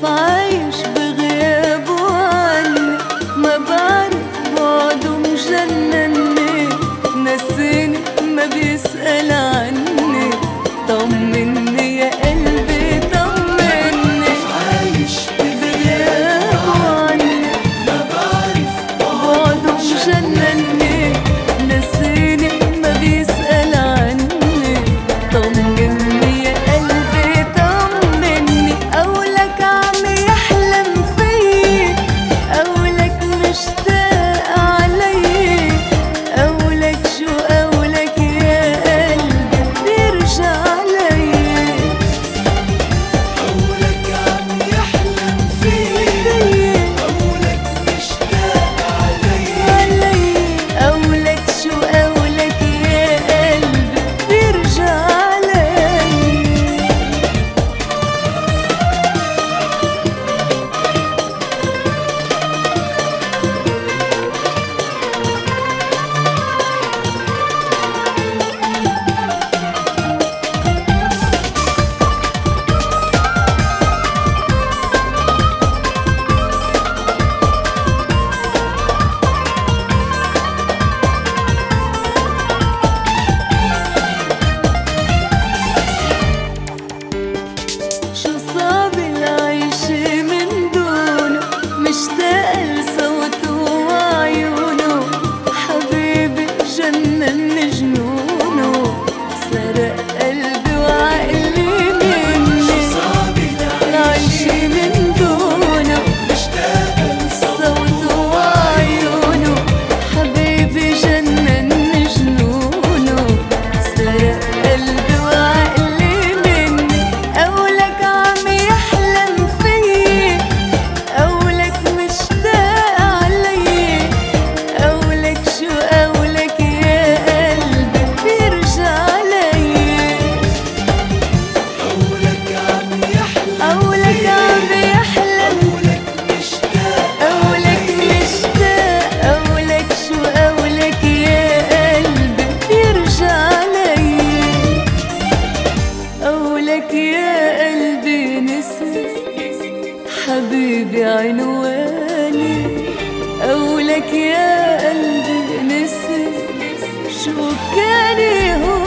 عايش بغيابه عني، ما بعرف بعده مجنني، نسيني ما بيسأل عني، طمني يا قلبي طمني. عايش بغيابه عني، ما بعرف بعده مجنني، نسيني ما بيسأل عني، طمني يا قلبي طمني. قولك عم يحلم فيي، قولك مشتاق علي، قولك شو قولك يا قلبي بيرجع لي. قولك عم يحلم فيي، قولك مشتاق علي، قولك شو قولك يا قلبي بيرجع لي. شو صعب العيش من دونه، مشتاق لصوته وعيونه، حبيبي جنن جنونه، سرق قلبي وعقلي مني. صعب العيش من دونه، مشتاق صوته وعيونه، حبيبي جنن جنونه، سرق قلبي وعقلي مني. قولك عم يحلم فيي، قولك مشتاق علي، قولك شو قولك يا قلبي بيرجع لي. قولك عم يحلم قولك عم يحلم، قولك مشتاق قولك مشتاق، قولك شو قولك يا قلبي بيرجع لي. قولك يا قلبي نسي حبيبي عنواني، قولك يا قلبي نسي شو كان هو